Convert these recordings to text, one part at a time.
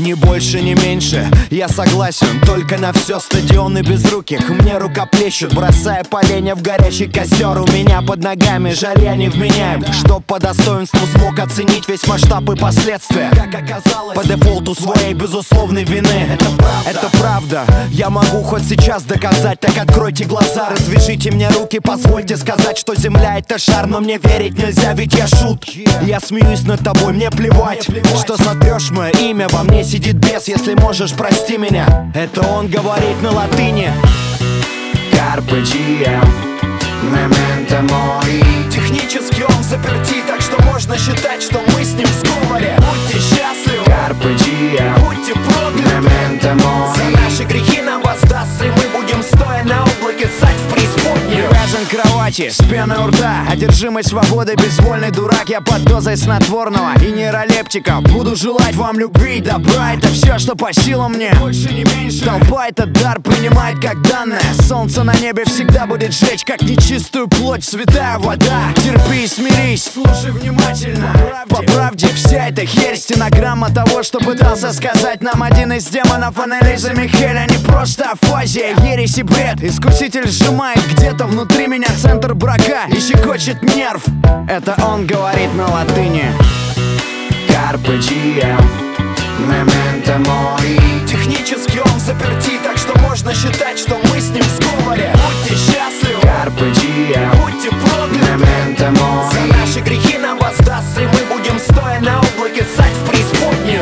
Ни больше, ни меньше, я согласен. Только на все стадионы безруких мне рукоплещут, бросая поленья в горящий костер. У меня под ногами жаль, я не вменяем, чтоб по достоинству смог оценить весь масштаб и последствия. Как оказалось, по дефолту своей безусловной вины. Это правда, я могу хоть сейчас доказать. Так откройте глаза, развяжите мне руки, позвольте сказать, что земля это шар. Но мне верить нельзя, ведь я шут. Я смеюсь над тобой, мне плевать, что сотрешь мое имя. Во мне сидит бес, если можешь, прости меня. Это он говорит на латыни. Carpe diem, memento mori. Технически он заперти, так что можно считать, что мы с ним в сговоре. Будьте счастливы, Carpe diem, будьте прокляты. memento mori. За наши грехи нам воздастся, и мы будем стоя на облаке ссать в преисподнюю. Привязан к кровати, с пеной у рта, одержимой свободой, безвольный дурак. Я под дозой снотворного и нейролептиков. Буду желать вам любви, добра, это все, что по силам мне. Больше не меньше. Толпа этот дар принимает как данное. Солнце на небе всегда будет жечь, как нечистую плоть, святая вода. Терпи и смирись, слушай внимательно. По правде вся эта херь, стенограмма того, что пытался сказать нам один из демонов. Анализа Михеля не просто афазия, ересь и бред. Искуситель сжимает где-то внутри меня центр брака и щекочет нерв. Это он говорит на латыни. Carpe diem, memento mori. Технически он заперти, так что можно считать, что мы с ним в сговоре. Будьте счастливы, Carpe diem, будьте прокляты. memento mori. За наши грехи нам воздастся, и мы будем стоя на облаке ссать в преисподнюю.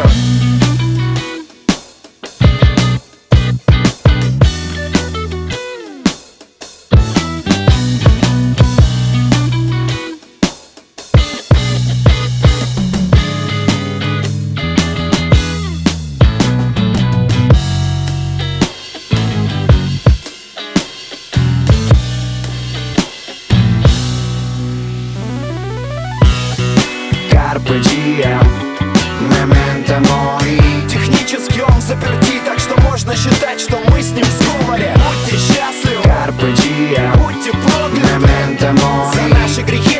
Carpe diem, memento mori. Технически он заперти, так что можно считать, что мы с ним в сговоре. Будьте счастливы, Carpe diem, будьте прокляты. memento mori. За наши грехи